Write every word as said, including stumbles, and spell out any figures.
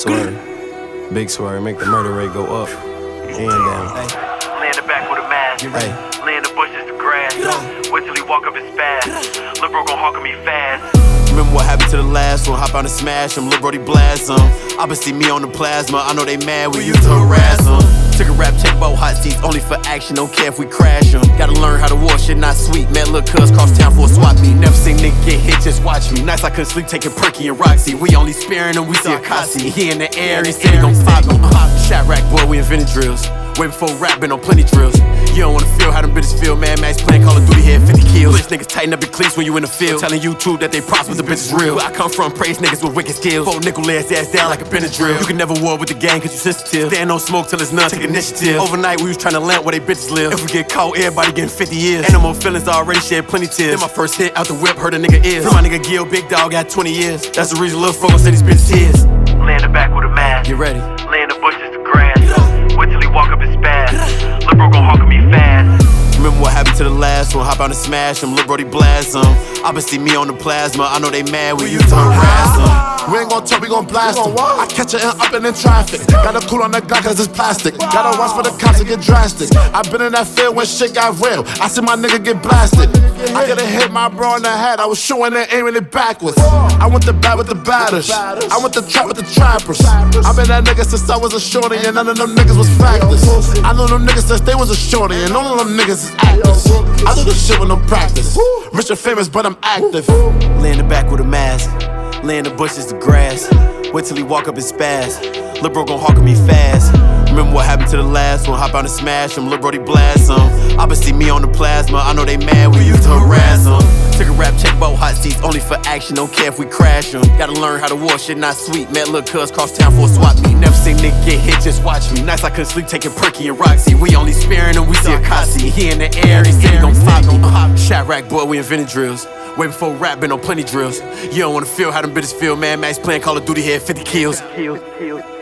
Swear, big swear, make the murder rate go up and down. Hey. Land it back with a mask. Hey. Land the bushes to grass. Wait till he walk up his fast. Lil' bro gon' hawk me fast. Remember what happened to the last one? Hop out and smash him, Lil' Brody blast him. I been see me on the plasma, I know they mad, we used to harass them. Took a rap check about hot seats, only for action, don't care if we crash them. Gotta learn how to war, shit not sweet. Man, look, cuz cross town for a swap meet. Never seen nigga get hit, just watch me. Nights I couldn't sleep, taking Perky and Roxy. We only sparing them, we see a Kasi. He in the air, he said he gon' pop me. Shot rack boy, we invented drills. Way before rap, been on plenty drills. You don't wanna feel how them bitches feel, man. Max playing Call of Duty, had fifty kills. Bitch niggas tighten up your cleats when you in the field. Telling YouTube that they props, but the bitch is real. Where I come from, praise niggas with wicked skills. Four nickel ass ass down like a Benadryl. You can never war with the gang cause you sensitive. Stand on smoke till it's none, take initiative. Overnight we was trying to land where they bitches live. If we get caught, everybody getting fifty years. Animal feelings already shed plenty tears. Then my first hit out the whip, hurt a nigga ears. Free my nigga Gil, big dog, got twenty years. That's the reason Lil' Fro say these bitches his. Land it back with a mask. Get ready. Land the bushes to grass. Wait till he walk up his fast. Lil' bro gon' hawk me fast. Remember what happened to the last one? Hop out and smash him, Lil' Brody blast him. I been see me on the plasma, I know they mad, we used to harass them. We ain't gon' talk, we gon' blast them. I catch her in up and in traffic. Gotta cool on the Glock cause it's plastic. Gotta watch for the cops to get drastic. I been in that field when shit got real. I see my nigga get blasted. I could've hit my bro in the head. I was shooting and aiming it backwards. I went to bat with the batters. I went to trap with the trappers. I been that nigga since I was a shorty and none of them niggas was factors. I know them niggas since they was a shorty and none of them niggas is actors. I do this shit with no practice. Rich and famous, but I'm active. Lay in the back with a mask. Lay in the bushes to grass. Wait till he walk up his spaz. Lil' bro gon' hawk me fast. Remember what happened to the last one? Hop out and smash him, Lil' Brody blast him. I been see me on the plasma, I know they mad, we used to harass them. Took a rap check about hot seats, only for action, don't care if we crash them. Gotta learn how to war, shit not sweet. Met lil' cuz cross town for a swap meet. Never seen nigga get hit, just watch me. Nights I couldn't sleep, taking Perky and Roxy. We only sparing them, we see a Kasi. He in the air, he said he gon' pop me. Shot rack boy, we invented drills. Way before rap, been on plenty drills. You don't wanna feel how them bitches feel, man. Max playing Call of Duty, had fifty kills. Kills, kills.